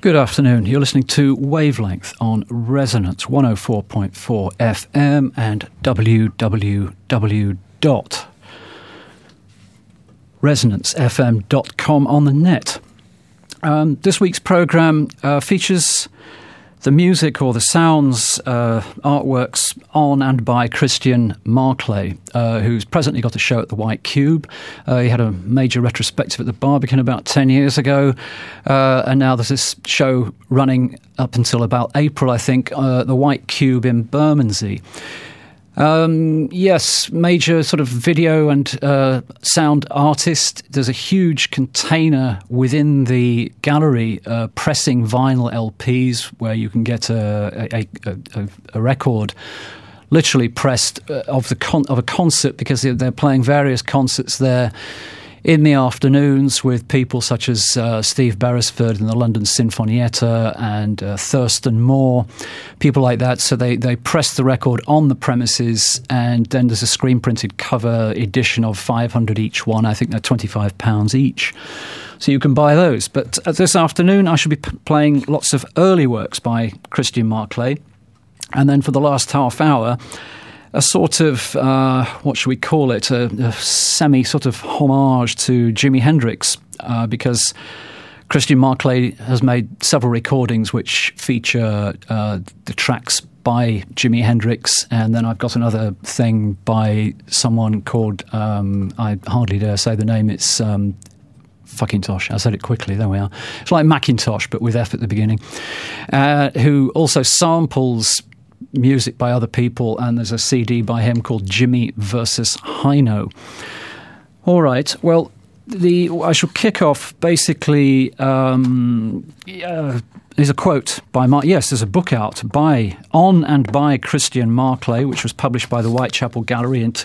Good afternoon. You're listening to Wavelength on Resonance 104.4 FM and www.resonancefm.com on the net. This week's programme features the music or the sounds, artworks on and by Christian Marclay, who's presently got a show at the White Cube. He had a major retrospective at the Barbican about 10 years ago, and now there's this show running up until about April, I think, the White Cube in Bermondsey. Yes, major sort of video and sound artist. There's a huge container within the gallery pressing vinyl LPs where you can get a record literally pressed of a concert, because they're playing various concerts there in the afternoons with people such as Steve Beresford and the London Sinfonietta and Thurston Moore, people like that. So they press the record on the premises, and then there's a screen-printed cover edition of 500 each one. I think they're £25 each. So you can buy those. But this afternoon I shall be playing lots of early works by Christian Marclay. And then for the last half hour, a sort of, what should we call it, a semi-sort of homage to Jimi Hendrix, because Christian Marclay has made several recordings which feature the tracks by Jimi Hendrix, and then I've got another thing by someone called, I hardly dare say the name, it's Fuckintosh. I said it quickly, there we are. It's like Macintosh, but with F at the beginning, who also samples music by other people, and there's a CD by him called Jimmy versus Hino. All right, well, I shall kick off basically. There's a quote by there's a book out on and by Christian Marclay, which was published by the Whitechapel Gallery in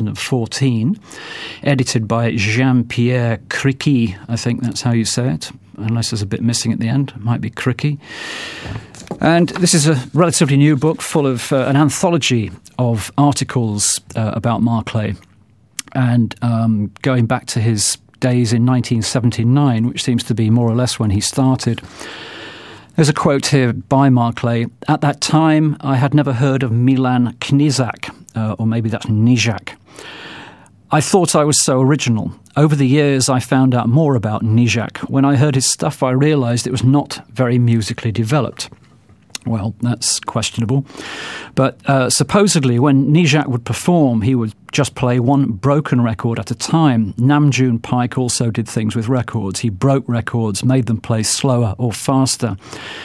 2014, edited by Jean-Pierre Criqui. I think that's how you say it, unless there's a bit missing at the end. It might be Criqui. And this is a relatively new book full of an anthology of articles about Marclay, and going back to his days in 1979, which seems to be more or less when he started. There's a quote here by Marclay. At that time, I had never heard of Milan Knižák, or maybe that's Nijak. I thought I was so original. Over the years, I found out more about Nijak. When I heard his stuff, I realised it was not very musically developed. Well, that's questionable. But supposedly, when Nijak would perform, he would just play one broken record at a time. Nam June Paik also did things with records. He broke records, made them play slower or faster.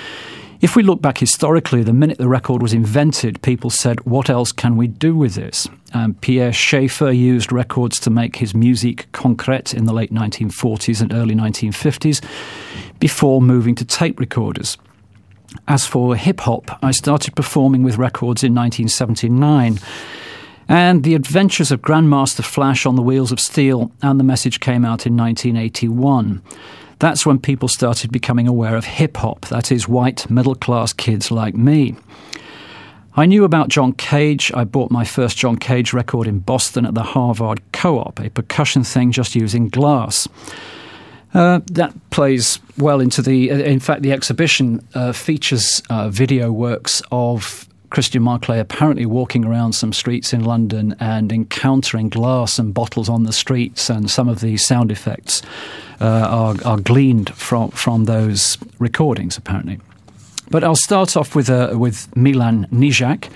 If we look back historically, the minute the record was invented, people said, what else can we do with this? Pierre Schaeffer used records to make his musique concrète in the late 1940s and early 1950s before moving to tape recorders. As for hip-hop, I started performing with records in 1979, and The Adventures of Grandmaster Flash on the Wheels of Steel and The Message came out in 1981. That's when people started becoming aware of hip-hop, that is, white middle-class kids like me. I knew about John Cage. I bought my first John Cage record in Boston at the Harvard Co-op, a percussion thing just using glass. That plays well into in fact, the exhibition features video works of Christian Marclay apparently walking around some streets in London and encountering glass and bottles on the streets, and some of the sound effects are gleaned from those recordings, apparently. But I'll start off with Milan Knižák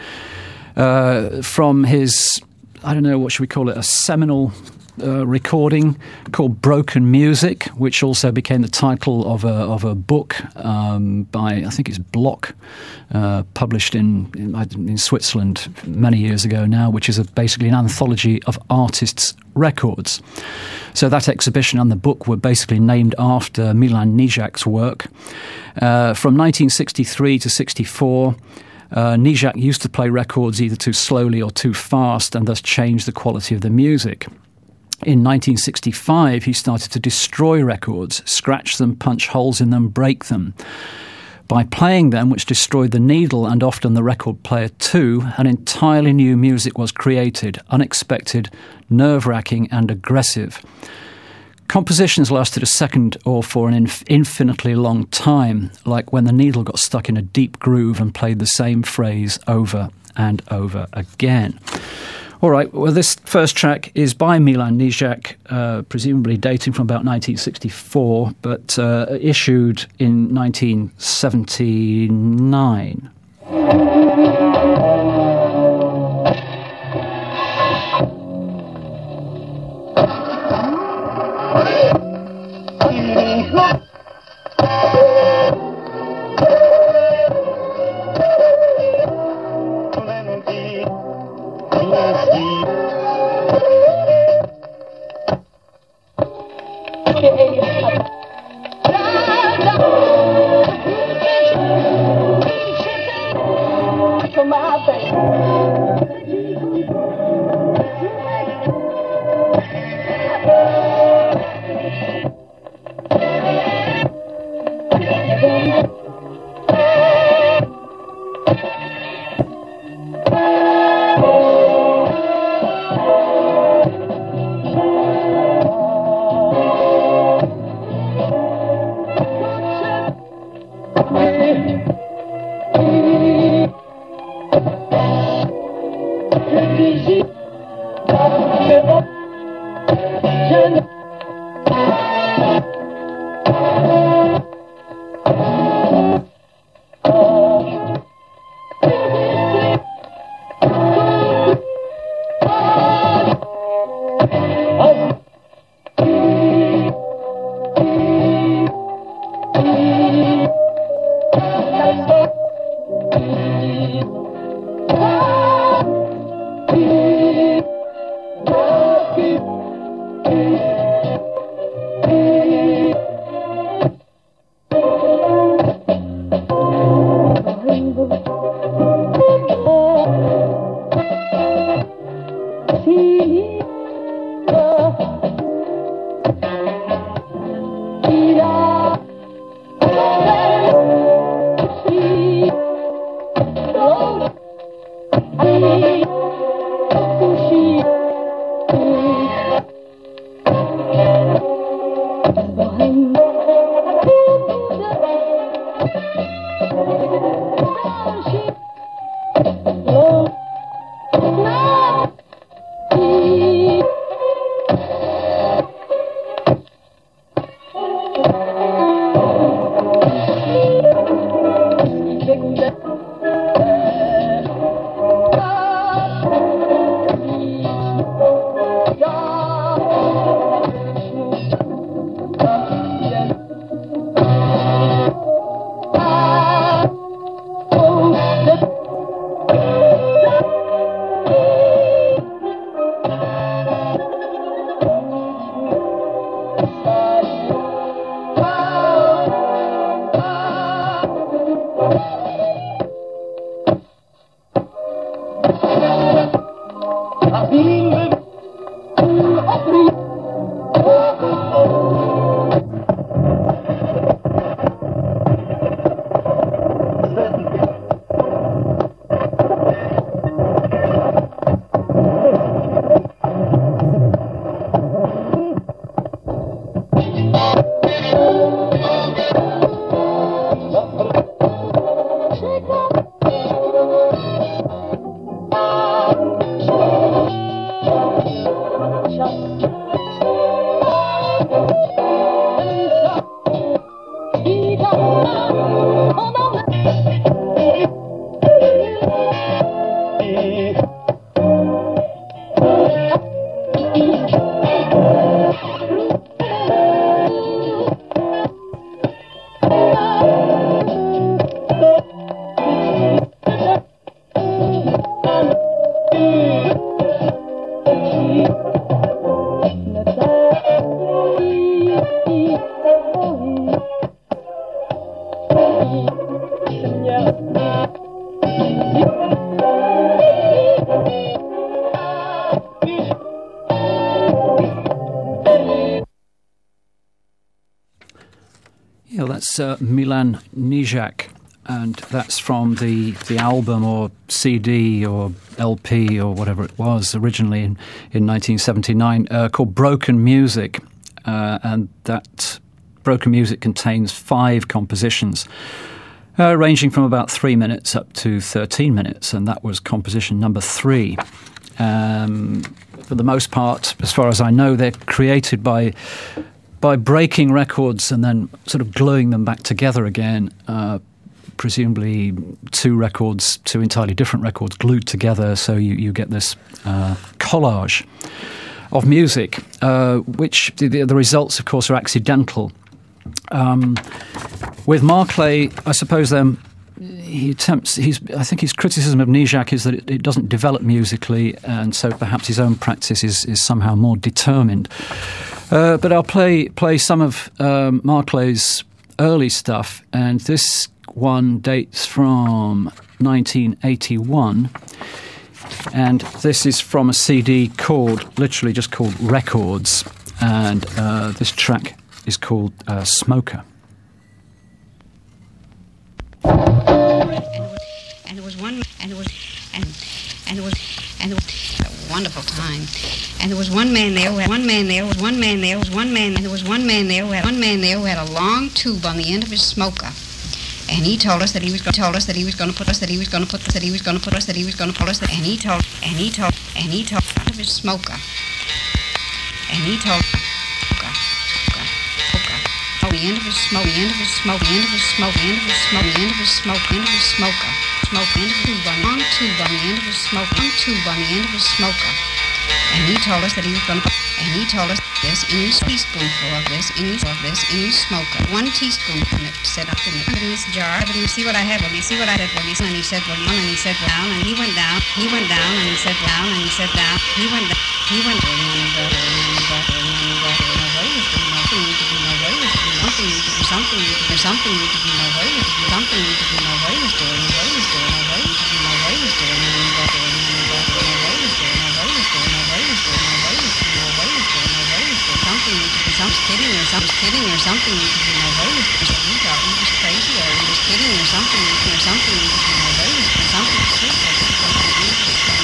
from his, I don't know, what should we call it, a seminal recording called Broken Music, which also became the title of a book by, I think it's Block, published in Switzerland many years ago now, which is basically an anthology of artists' records. So that exhibition and the book were basically named after Milan Knižák's work. From 1963 to 64, Knižák used to play records either too slowly or too fast, and thus changed the quality of the music. In 1965, he started to destroy records, scratch them, punch holes in them, break them. By playing them, which destroyed the needle and often the record player too, an entirely new music was created, unexpected, nerve-wracking and aggressive. Compositions lasted a second or for an infinitely long time, like when the needle got stuck in a deep groove and played the same phrase over and over again. All right, well, this first track is by Milan Nijak, presumably dating from about 1964, but issued in 1979. That's Milan Nijak, and that's from the album or CD or LP or whatever it was originally in 1979 called Broken Music. and that Broken Music contains 5 compositions, ranging from about 3 minutes up to 13 minutes, and that was composition number 3. For the most part, as far as I know, they're created by breaking records and then sort of gluing them back together again, presumably 2 entirely different records glued together, so you get this collage of music, which the results, of course, are accidental. With Marclay, I suppose I think his criticism of Dvořák is that it doesn't develop musically, and so perhaps his own practice is somehow more determined. But I'll play some of Marclay's early stuff, and this one dates from 1981, and this is from a CD literally just called Records, and this track is called Smoker. And it was a wonderful time. And there was one man there who had a long tube on the end of his smoker. And he told us that he was going to put out of his smoker. And he told the end of his smoker, long tube on the end of his smoker. And he told us that he was going to this in his teaspoonful of this in his smoker. 1 teaspoon in it, set up in this jar. But you see what I have? Well, you see what I had? Well, and he said, well, down, and he said, down, and he went down, and he said, down, and he said, down, he went down, kidding or something, he didn't know what he was doing. He thought he was crazy, or he was kidding or something, he didn't know what he was doing. Something sweet, but he was on the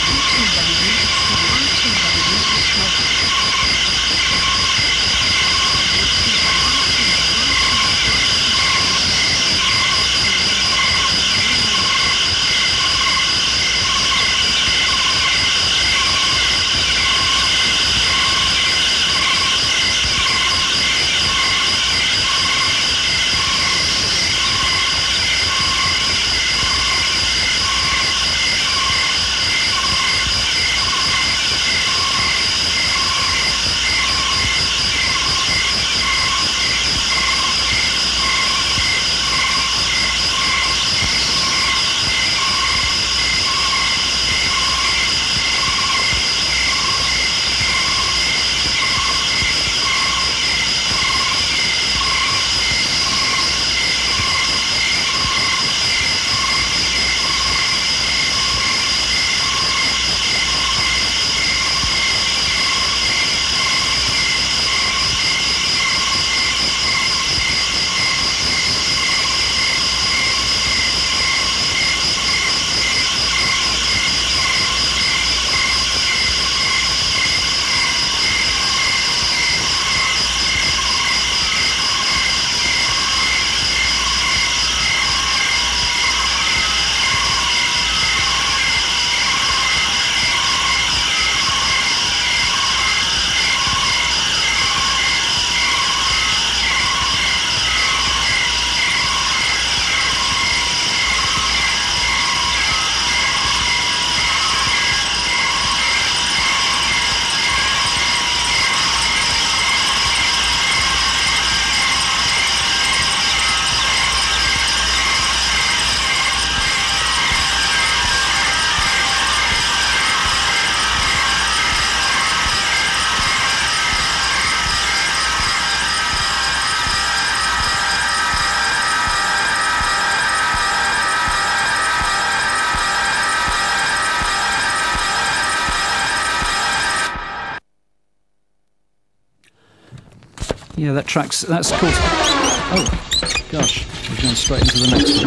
Yeah, that's called... Oh, gosh, we've gone straight into the next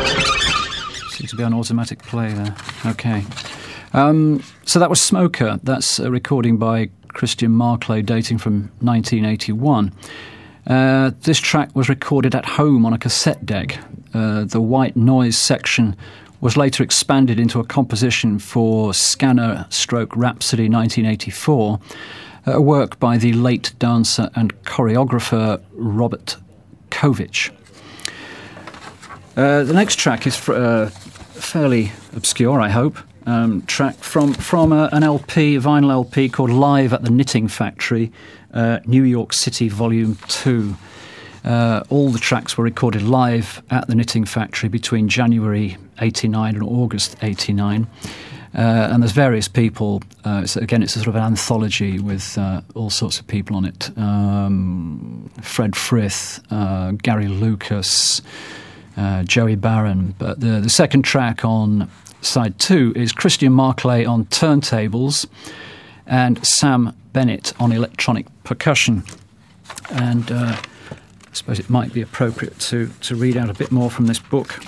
one. Seems to be on automatic play there. Okay. So that was Smoker. That's a recording by Christian Marclay, dating from 1981. This track was recorded at home on a cassette deck. The white noise section was later expanded into a composition for Scanner / Rhapsody 1984, a work by the late dancer and choreographer Robert Kovich. The next track is fairly obscure, I hope. Track from an LP, vinyl LP called Live at the Knitting Factory, New York City, Volume 2. All the tracks were recorded live at the Knitting Factory between January 89 and August 89. And there's various people. It's a sort of an anthology with all sorts of people on it. Fred Frith, Gary Lucas, Joey Barron. But the second track on side 2 is Christian Marclay on turntables and Sam Bennett on electronic percussion. And I suppose it might be appropriate to read out a bit more from this book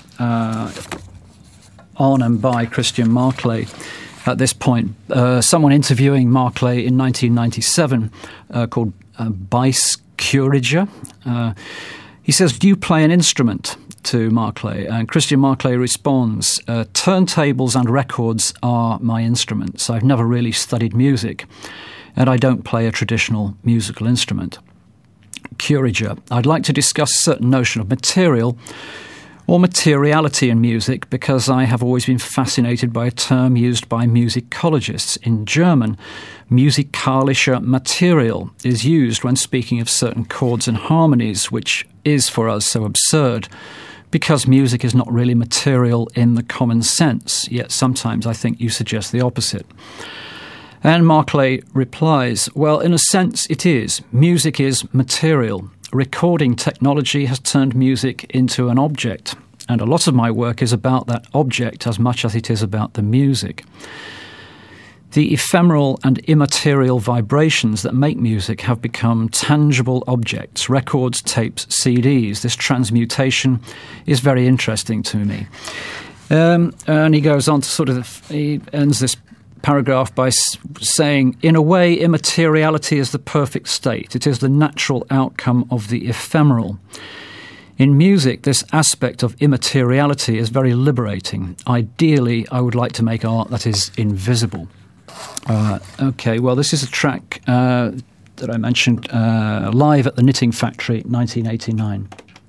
on and by Christian Marclay. At this point, someone interviewing Marclay in 1997 called Bice Curiger. He says, "Do you play an instrument?" to Marclay, and Christian Marclay responds, "Turntables and records are my instruments. I've never really studied music, and I don't play a traditional musical instrument." Curiger, "I'd like to discuss a certain notion of material or materiality in music because I have always been fascinated by a term used by musicologists. In German, musikalischer Material is used when speaking of certain chords and harmonies, which is for us so absurd, because music is not really material in the common sense, yet sometimes I think you suggest the opposite." And Marclay replies, "Well, in a sense it is. Music is material. Recording technology has turned music into an object, and a lot of my work is about that object as much as it is about the music. The ephemeral and immaterial vibrations that make music have become tangible objects, records, tapes, CDs. This transmutation is very interesting to me." And he goes on to he ends this paragraph by saying, "In a way, immateriality is the perfect state. It is the natural outcome of the ephemeral. In music, this aspect of immateriality is very liberating. Ideally, I would like to make art that is invisible." Okay, well, this is a track that I mentioned, Live at the Knitting Factory, 1989.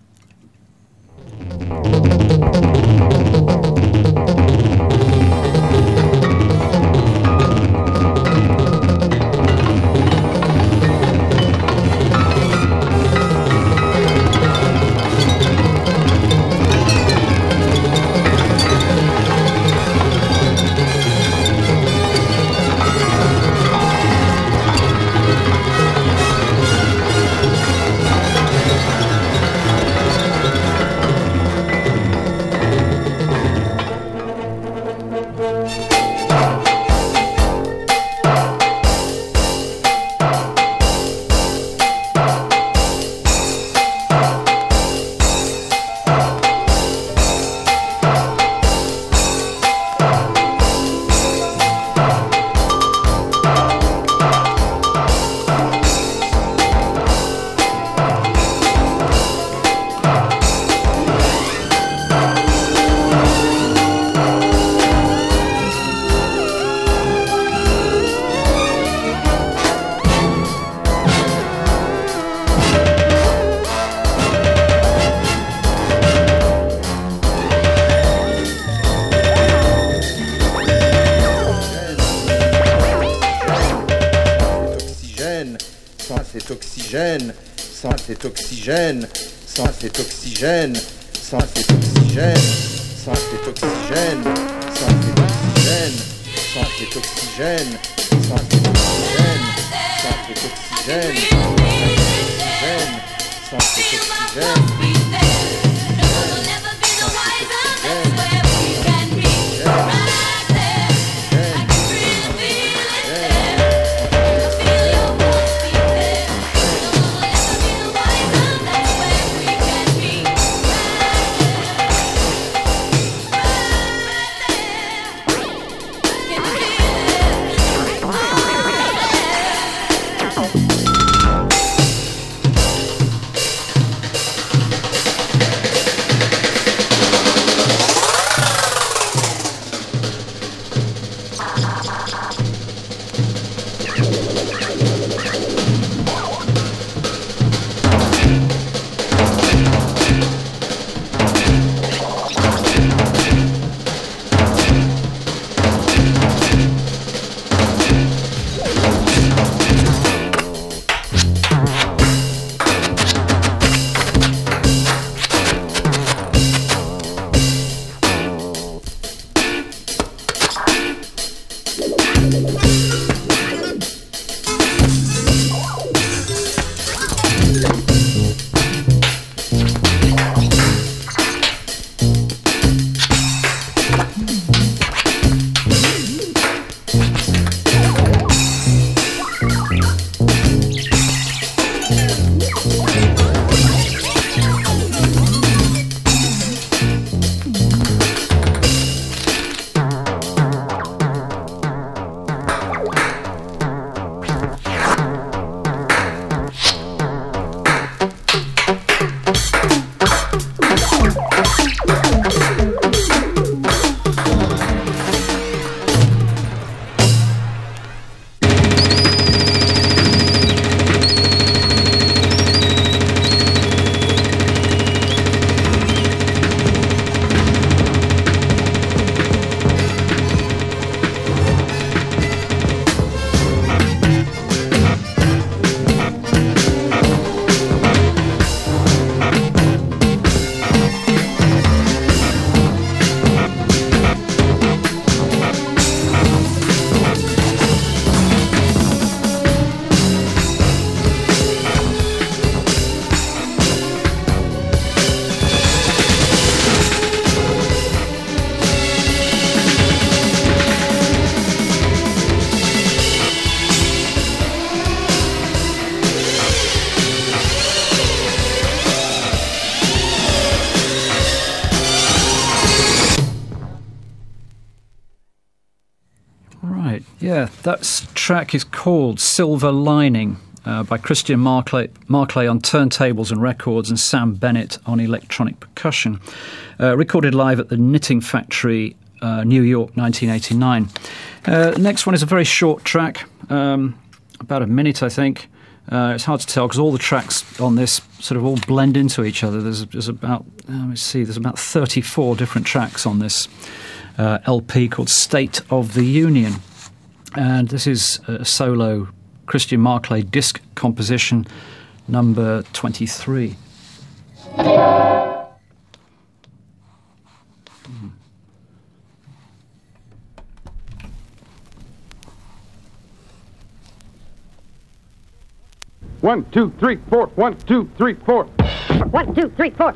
cet oxygène, sans cet oxygène, sans cet oxygène, sans cet oxygène, sans cet oxygène, sans cet oxygène, sans cet oxygène, sans cet oxygène, sans cet oxygène. Yeah, that track is called Silver Lining by Christian Marclay on turntables and records and Sam Bennett on electronic percussion. Recorded live at the Knitting Factory, New York, 1989. Next one is a very short track, about a minute, I think. It's hard to tell because all the tracks on this sort of all blend into each other. There's about, there's about 34 different tracks on this LP called State of the Union. And this is a solo Christian Marclay disc composition, number 23. One, two, three, four. 1, 2, 3, 4. 1, 2, 3, 4.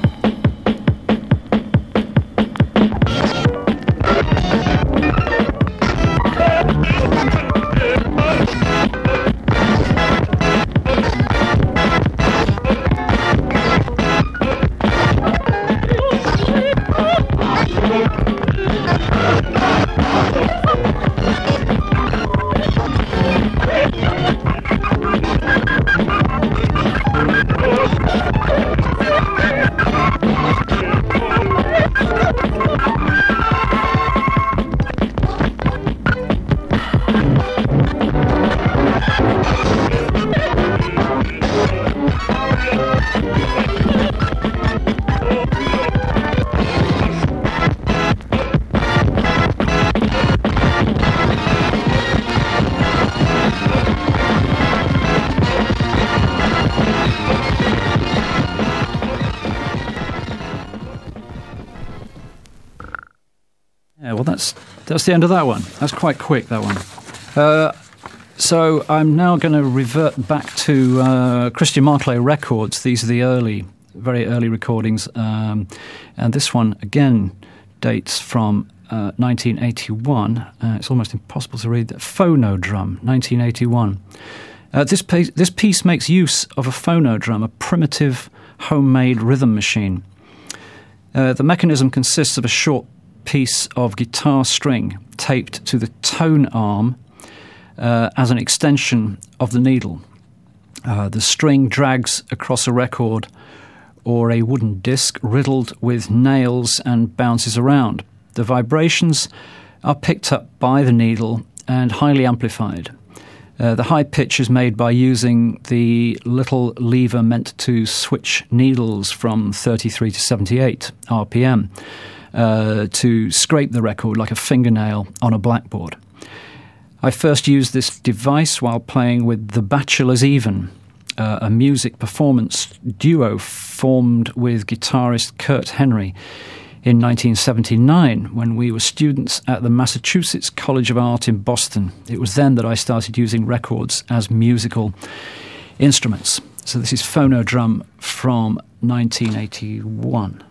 That's the end of that one. That's quite quick, that one. So I'm now going to revert back to Christian Marclay records. These are the very early recordings. And this one, again, dates from 1981. It's almost impossible to read that. Phonodrum, 1981. This piece makes use of a phonodrum, a primitive homemade rhythm machine. The mechanism consists of a short piece of guitar string taped to the tone arm as an extension of the needle. The string drags across a record or a wooden disc riddled with nails and bounces around. The vibrations are picked up by the needle and highly amplified. The high pitch is made by using the little lever meant to switch needles from 33 to 78 RPM. To scrape the record like a fingernail on a blackboard. I first used this device while playing with The Bachelors Even, a music performance duo formed with guitarist Kurt Henry in 1979 when we were students at the Massachusetts College of Art in Boston. It was then that I started using records as musical instruments. So this is Phonodrum from 1981.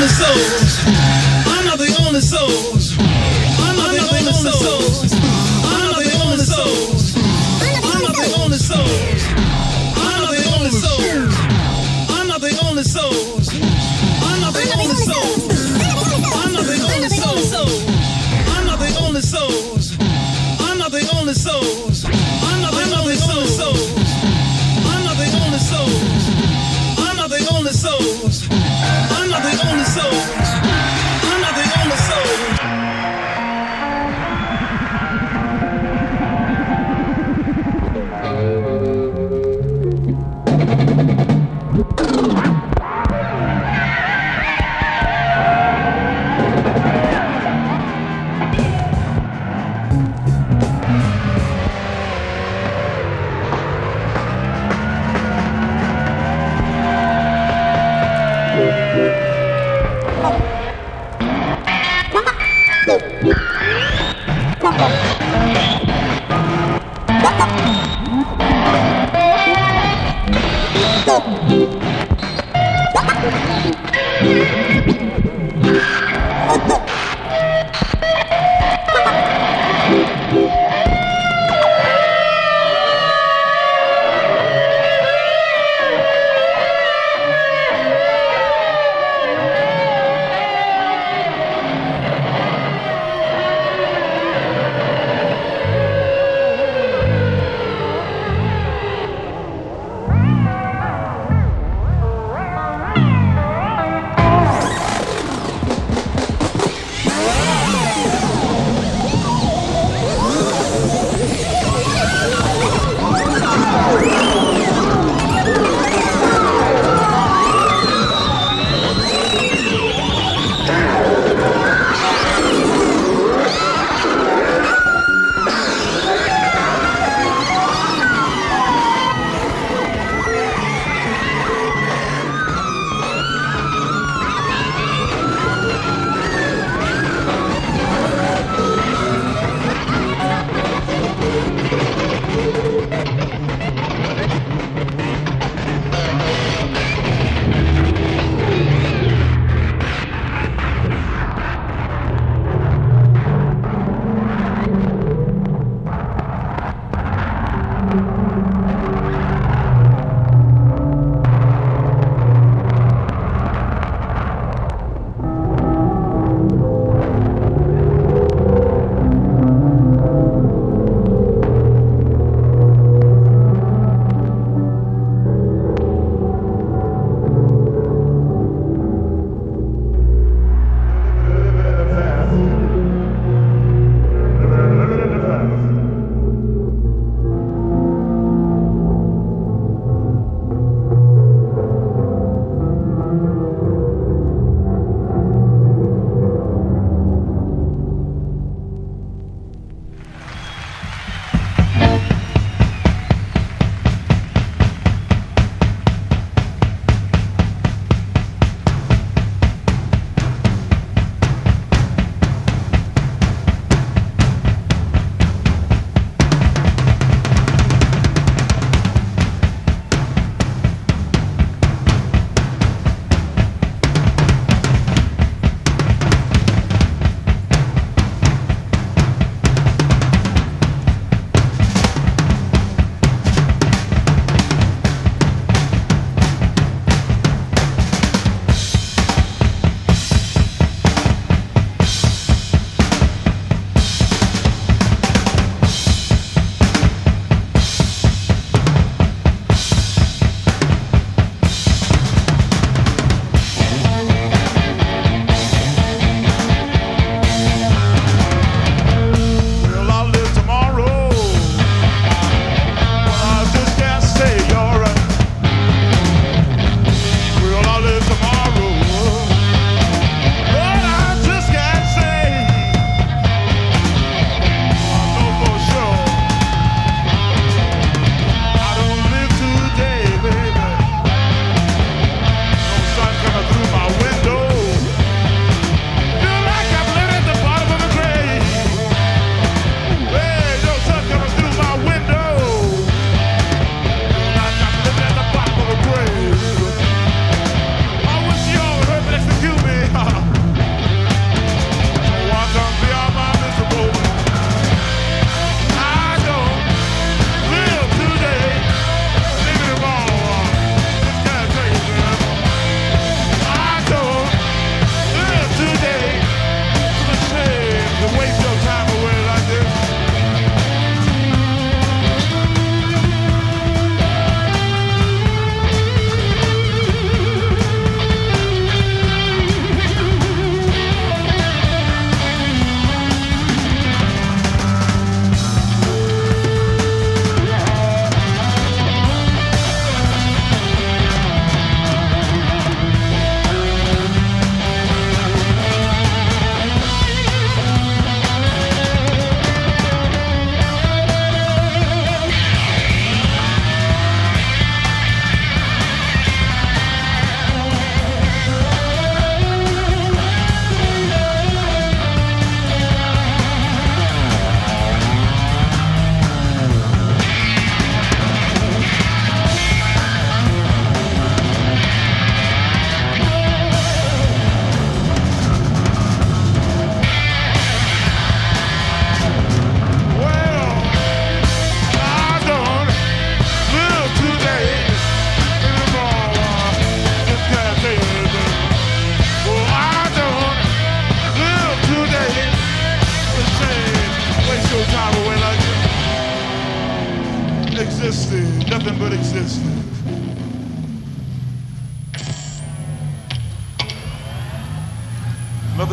only souls. I'm not the only souls. I'm not the only souls. I'm not the only souls. I'm not the only souls. I'm not the only souls. I'm not the only souls. I'm not the only souls. I'm not the only souls. I'm not the only souls. I'm not the only souls. I'm not the only souls. I'm not the only souls. I'm not the only souls. I'm not the only souls. I'm not the only souls.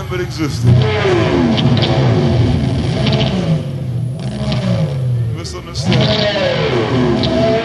if it existed. Misunderstood.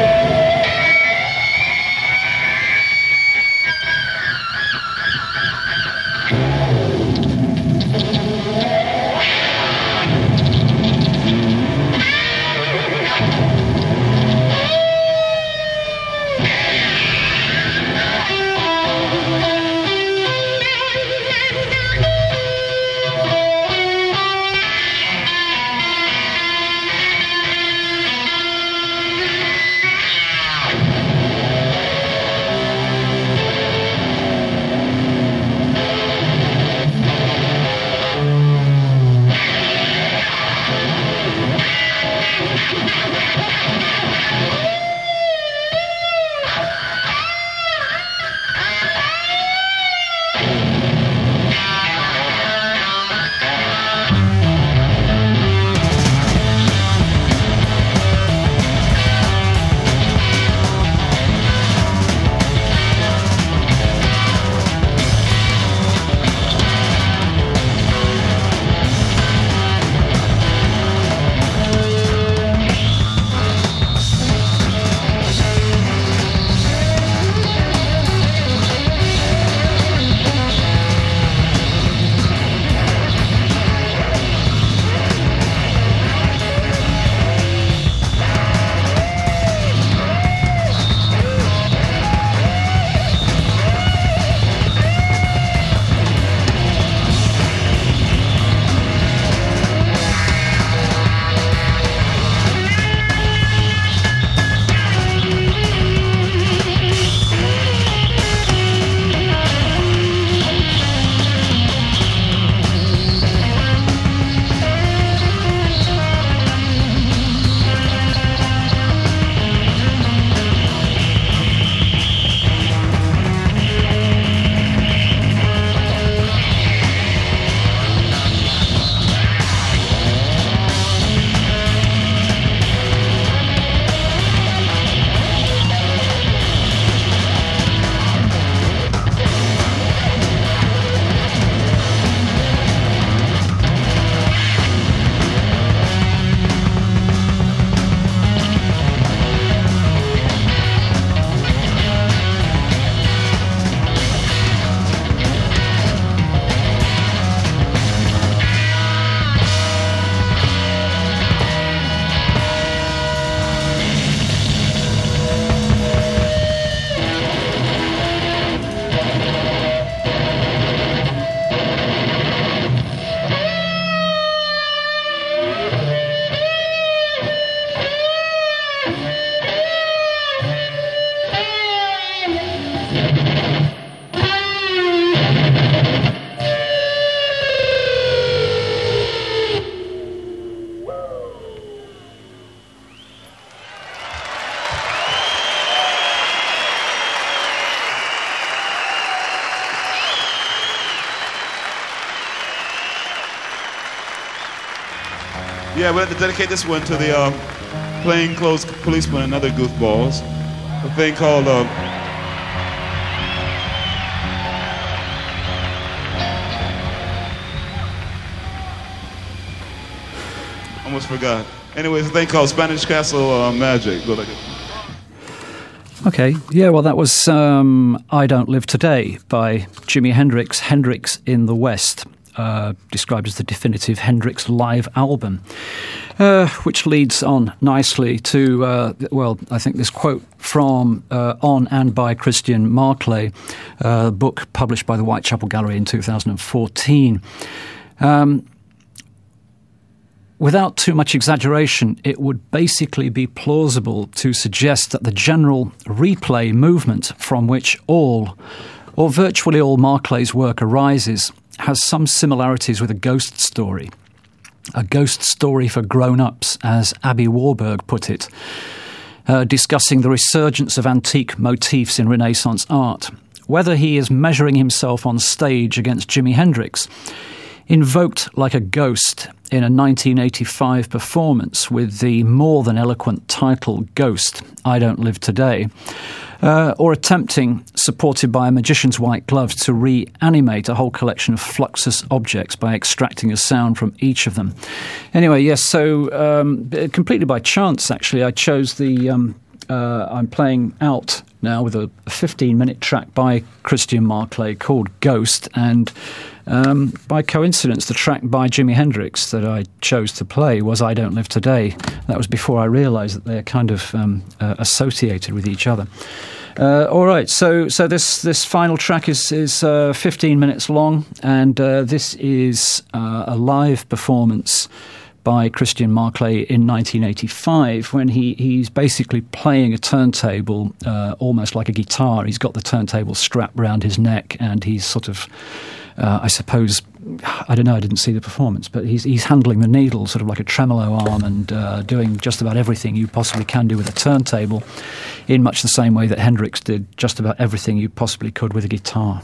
Yeah, we'd like to dedicate this one to the plainclothes policemen and other goofballs. A thing called almost forgot. Anyways, a thing called Spanish Castle Magic. Okay, yeah, well, that was I Don't Live Today by Jimi Hendrix, Hendrix in the West, described as the definitive Hendrix live album, which leads on nicely to, well, I think this quote from On and by Christian Marclay, a book published by the Whitechapel Gallery in 2014. Without too much exaggeration, it would basically be plausible to suggest that the general replay movement from which all, or virtually all, Marclay's work arises has some similarities with a ghost story for grown-ups, as Abby Warburg put it, discussing the resurgence of antique motifs in Renaissance art. Whether he is measuring himself on stage against Jimi Hendrix invoked like a ghost in a 1985 performance with the more than eloquent title Ghost, I Don't Live Today, or attempting, supported by a magician's white glove, to reanimate a whole collection of Fluxus objects by extracting a sound from each of them. Anyway, yes, so completely by chance, actually, I chose the... I'm playing out now with a 15-minute track by Christian Marclay called Ghost, and by coincidence, the track by Jimi Hendrix that I chose to play was I Don't Live Today. That was before I realised that they're kind of associated with each other. All right, so this final track is 15 minutes long, and this is a live performance by Christian Marclay in 1985, when he's basically playing a turntable almost like a guitar. He's got the turntable strapped around his neck, and he's sort of, I suppose, I don't know, I didn't see the performance, but he's handling the needle sort of like a tremolo arm, and doing just about everything you possibly can do with a turntable, in much the same way that Hendrix did just about everything you possibly could with a guitar.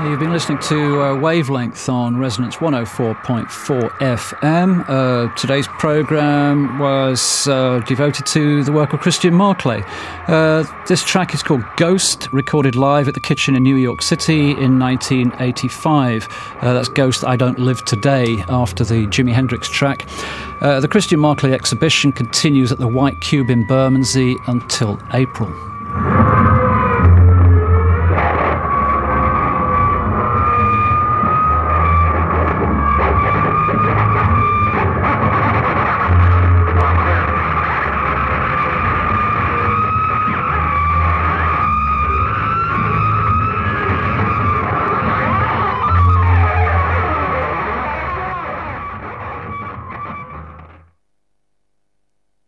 You've been listening to Wavelength on Resonance 104.4 FM. Today's programme was devoted to the work of Christian Marclay. This track is called Ghost, recorded live at the Kitchen in New York City in 1985. That's Ghost, I Don't Live Today, after the Jimi Hendrix track. The Christian Marclay exhibition continues at the White Cube in Bermondsey until April.